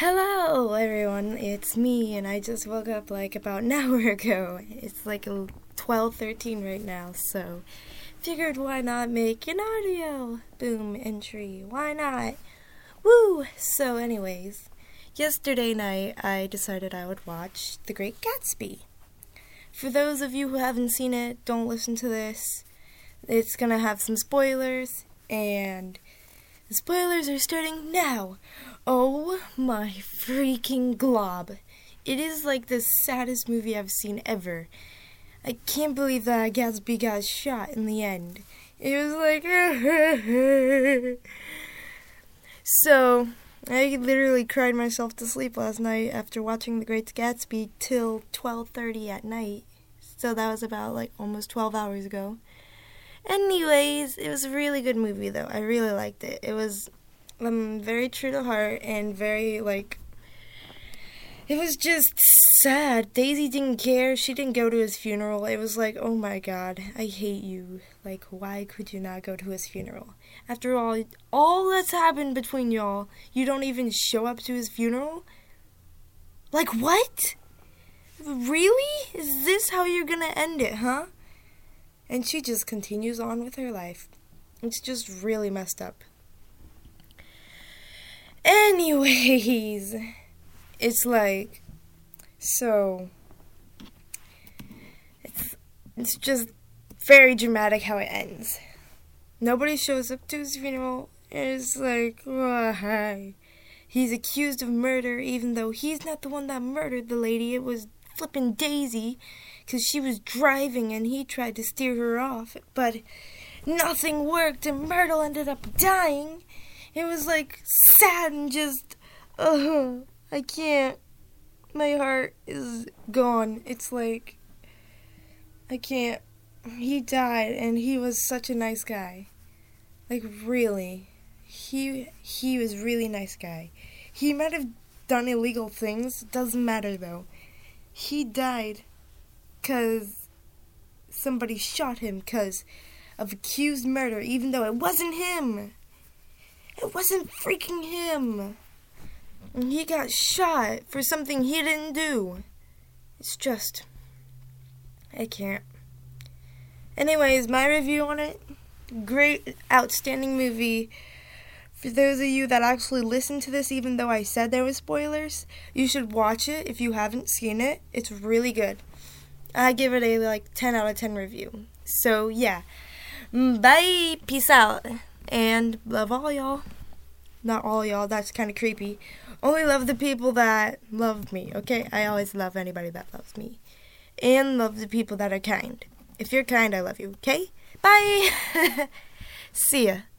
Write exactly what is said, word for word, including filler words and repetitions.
Hello, everyone. It's me, and I just woke up like about an hour ago. It's like twelve thirteen right now, so figured why not make an audio boom entry? Why not? Woo! So, anyways, yesterday night I decided I would watch The Great Gatsby. For those of you who haven't seen it, don't listen to this. It's gonna have some spoilers, and the spoilers are starting now. Oh my freaking glob. It is like the saddest movie I've seen ever. I can't believe that Gatsby got shot in the end. It was like... So, I literally cried myself to sleep last night after watching The Great Gatsby till twelve thirty at night. So that was about like almost twelve hours ago. Anyways, it was a really good movie though. I really liked it. It was um very true to heart and very like it was just sad. Daisy didn't care. She didn't go to his funeral. It was like, oh my god, I hate you. Like, why could you not go to his funeral? After all, all that's happened between y'all, you don't even show up to his funeral? Like, what? Really? Is this how you're gonna end it, huh? And she just continues on with her life. It's just really messed up. Anyways, it's like, so, it's, it's just very dramatic how it ends. Nobody shows up to his funeral. It's like, why? He's accused of murder even though he's not the one that murdered the lady. It was flippin' Daisy, because she was driving and he tried to steer her off, but nothing worked and Myrtle ended up dying. It was like sad and just, uh, I can't, my heart is gone. It's like, I can't, he died and he was such a nice guy. Like, really, he, he was a really nice guy. He might have done illegal things, doesn't matter though. He died because somebody shot him because of accused murder, even though it wasn't him. It wasn't freaking him. And he got shot for something he didn't do. It's just, I can't. Anyways, my review on it, great, outstanding movie. For those of you that actually listened to this, even though I said there were spoilers, you should watch it if you haven't seen it. It's really good. I give it a like ten out of ten review. So yeah, bye, peace out, and love all y'all. Not all y'all, that's kind of creepy. Only love the people that love me, okay? I always love anybody that loves me. And love the people that are kind. If you're kind, I love you, okay? Bye! See ya.